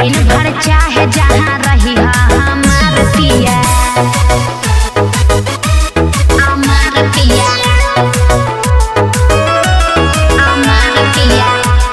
दिन भर चाहे जहाँ रही हमार पिया हमार पिया हमार पिया।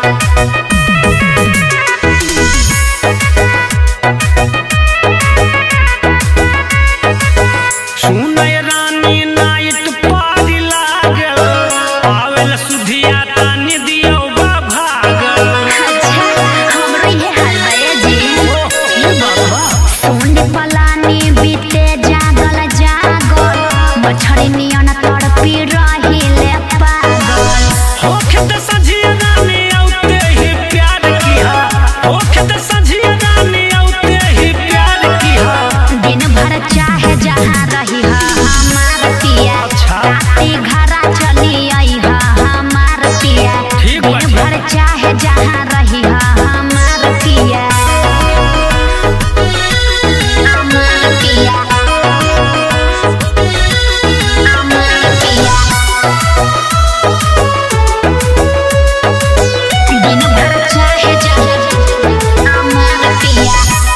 सुनय रानी नाइट पारी लागल आवेल सुधिया तानी दियो बा भागल। अच्छा हमरो ये हाल है जी ये बाबा सुन पलानी बीते जागल जागल मछरी नियन तड़पी रहिले पागल। होखे त सझिया रानी औते ही प्यार किया होखे त सझिया रानी औते ही प्यार किया। दिन भर चाहे जहाँ रही हमार पिया राती घरा चली आई हमार पिया। ठीक बा, दिन ठीक। भर चाहे जहाँ रही हमार पिया हमार पिया हमार पिया। दिन भर चाहे जहाँ हमार पिया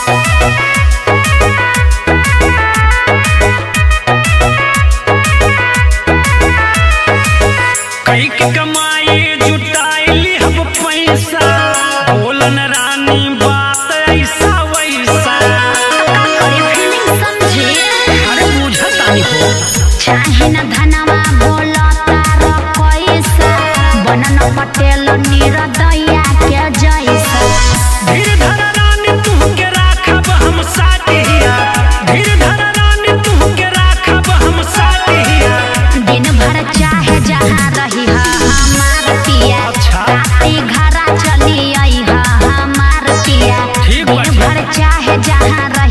कई के कमाई जुटाइली हम पैसा बोलन रानी बात ऐसा वैसा। फीलिंग समझे अरे बुझतानी हो चाहे न धनवा बोलो तारो पैसा बनन पटेल निरदया के जैसा। धीर धर रानी तू के राखब हम साथिया धीर धर रानी तू के राखब हम साथिया। दिन भर चाहे जहाँ रही हमार पिया राती घरा चली आई हमार पिया। ठीक बा, दिन भर चाहे जहाँ